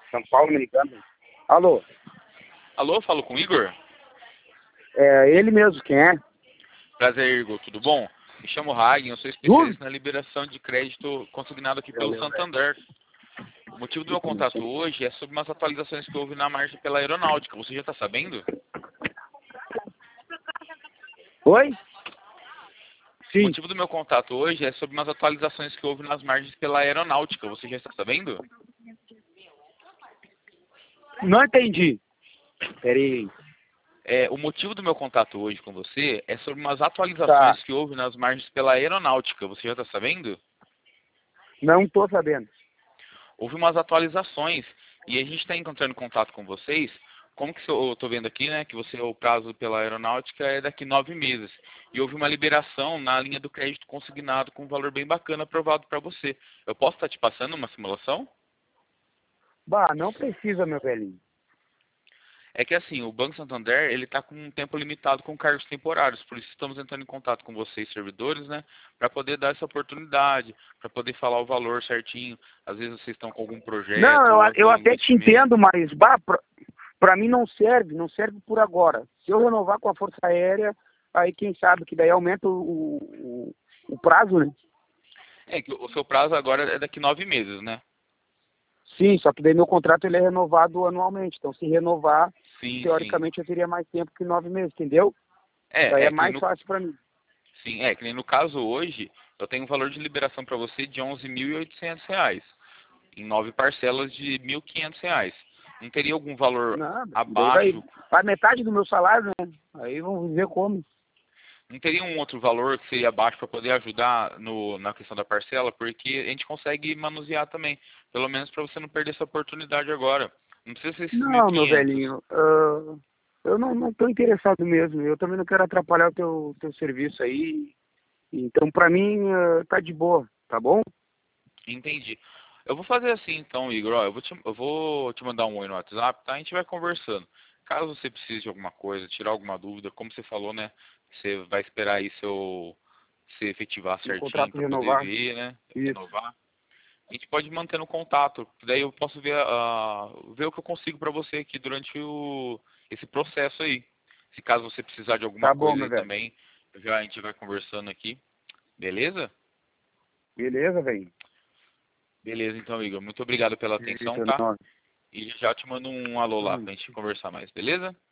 São Paulo me ligando. Alô? Alô, falo com o Igor? É ele mesmo, quem é? Prazer, Igor, tudo bom? Me chamo Hagen, eu sou especialista na liberação de crédito consignado aqui pelo Santander. O motivo do meu contato hoje é sobre umas atualizações que houve na margem pela aeronáutica. Você já está sabendo? Oi? O Sim. motivo do meu contato hoje é sobre umas atualizações que houve nas margens pela aeronáutica. Você já está sabendo? Não entendi. Peraí. O motivo do meu contato hoje com você é sobre umas atualizações Tá. que houve nas margens pela aeronáutica. Você já está sabendo? Não tô sabendo. Houve umas atualizações e a gente está encontrando contato com vocês. Como que eu estou vendo aqui, né, que o prazo pela aeronáutica é daqui 9 meses. E houve uma liberação na linha do crédito consignado com um valor bem bacana aprovado para você. Eu posso estar te passando uma simulação? Bah, não precisa, meu velhinho. É que assim, o Banco Santander, ele está com um tempo limitado com cargos temporários, por isso estamos entrando em contato com vocês, servidores, né, para poder dar essa oportunidade, para poder falar o valor certinho. Às vezes vocês estão com algum projeto Não, ou eu algum até te investimento. entendo, mas bah, pra mim não serve por agora. Se eu renovar com a Força Aérea, aí quem sabe que daí aumenta o prazo, né? É que o seu prazo agora é daqui 9 meses, né? Sim, só que daí meu contrato ele é renovado anualmente. Então, se renovar, Sim, sim. teoricamente eu teria mais tempo que 9 meses, entendeu? Daí é Que nem mais no, fácil pra mim. sim, que nem no caso hoje, eu tenho um valor de liberação para você de R$ 11.800, em 9 parcelas de R$ 1.500. Não teria algum valor Nada. Daí abaixo? vai metade do meu salário, né? Aí vamos ver como. Não teria um outro valor que seria abaixo para poder ajudar na questão da parcela? Porque a gente consegue manusear também. Pelo menos para você não perder essa oportunidade agora. Não precisa ser esses Não, meu 1.500. velhinho, eu não tô interessado mesmo. Eu também não quero atrapalhar o teu serviço aí. Então, pra mim, tá de boa, tá bom? Entendi. Eu vou fazer assim então, Igor. Ó, eu vou te mandar um oi no WhatsApp, tá? A gente vai conversando. Caso você precise de alguma coisa, tirar alguma dúvida, como você falou, né? Você vai esperar aí se efetivar Um certinho contrato para poder renovar. ver, né? Isso. Renovar. A gente pode manter no contato. Daí eu posso ver o que eu consigo para você aqui durante esse processo aí. Se caso você precisar de alguma Tá bom, coisa meu aí velho. também, a gente vai conversando aqui. Beleza? Beleza, velho? Beleza, então, Igor. Muito obrigado pela atenção, Eita, tá? nós. E já te mando um alô lá Hum. pra gente conversar mais, beleza?